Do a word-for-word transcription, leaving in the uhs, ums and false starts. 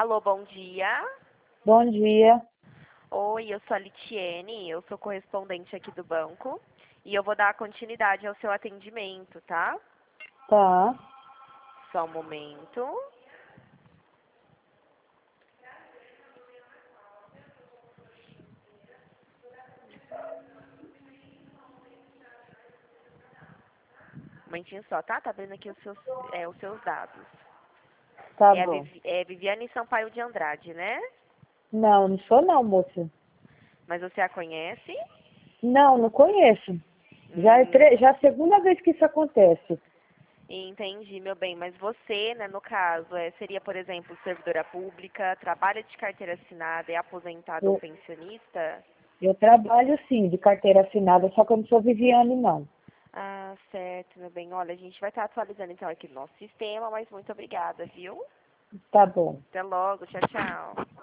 Alô, bom dia. Bom dia. Oi, eu sou a Litiene, eu sou correspondente aqui do banco e eu vou dar continuidade ao seu atendimento, tá? Tá. Só um momento. Um momentinho só, tá? Tá vendo aqui os seus, é, os seus dados. Tá É, a bom. Vivi- é Viviane Sampaio de Andrade, né? Não, não sou não, moça. Mas você a conhece? Não, não conheço. Já é, Hum, tre- já é a segunda vez que isso acontece. entendi, meu bem. Mas você, né, no caso, é, seria, por exemplo, servidora pública, trabalha de carteira assinada, é aposentada ou Eu, pensionista? eu trabalho sim, de carteira assinada, só que eu não sou Viviane, não. Ah, certo, meu bem. Olha, a gente vai estar atualizando então aqui no nosso sistema, mas muito obrigada, viu? Tá bom. Até logo, tchau, tchau.